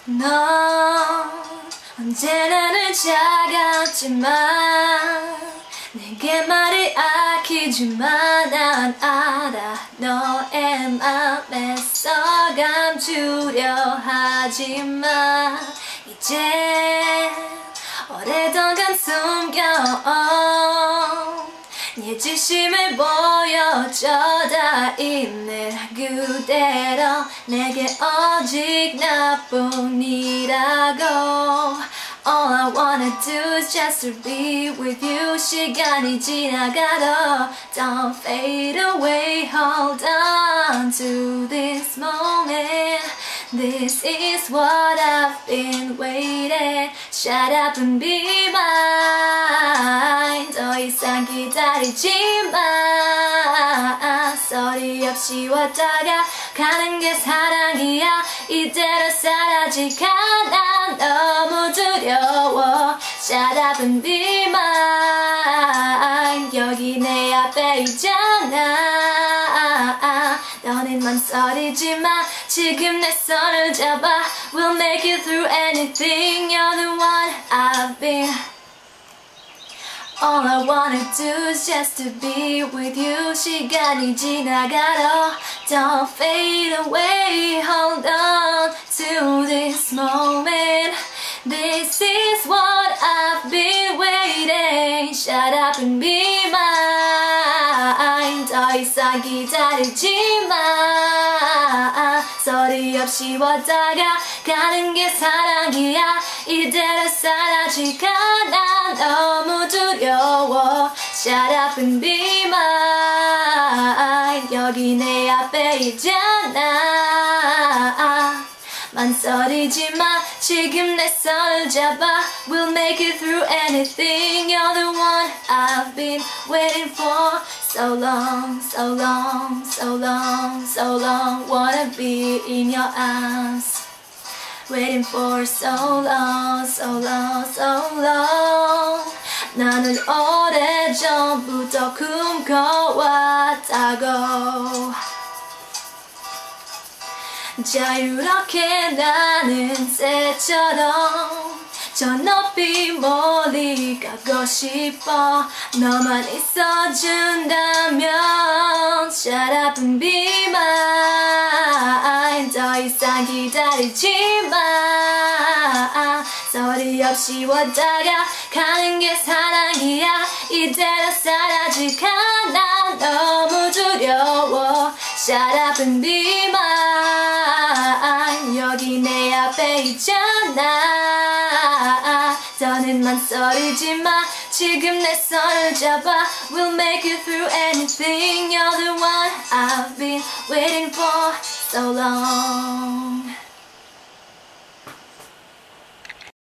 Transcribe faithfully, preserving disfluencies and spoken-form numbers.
넌 언제나 늘 작았지만 내게 말이 아끼지만 난 알아 너의 맘에서 감추려 하지만 이제 오래동안 숨겨온 네 진심을 보여줘 다 있는 그대로 내게 오직 나뿐이라고 All I wanna do is just to be with you 시간이 지나가도 Don't fade away Hold on to this moment This is what I've been waiting Shut up and be mine 더 이상 기다리지 마 소리 없이 왔다가 가는 게 사랑이야 이대로 사라질까 난 너무 두려워 Shut up and be mine 여기 내 앞에 있잖아 너는 망설이지 마 지금 내 손을 잡아 We'll make it through anything You're the one I've been All I wanna do is just to be with you 시간이 지나가도 Don't fade away Hold on to this moment This is what I've been waiting Shut up and be mine 더 이상 기다리지 마 소리 없이 왔다가 가는 게 사랑이야 이대로 사라질까 난 너무 두려워 Shut up and be mine 여기 내 앞에 있잖아 망설이지 마 지금 내 손을 잡아 We'll make it through anything You're the one I've been waiting for So long, so long, so long, so long Wanna be in your arms Waiting for so long, so long, so long 나는 오래전부터 꿈꿔왔다고 자유롭게 나는 새처럼 저 높이 멀리 가고 싶어 너만 있어준다면 Shut up and be mine 더 이상 기다리지 마 소리 없이 왔다가 가는 게 사랑이야 이대로 사라질까 난 너무 두려워 Shut up and be mine 여기 내 앞에 있잖아 더는 망설이지 마 지금 내 손을 잡아 We'll make it through anything You're the one I've been waiting for so long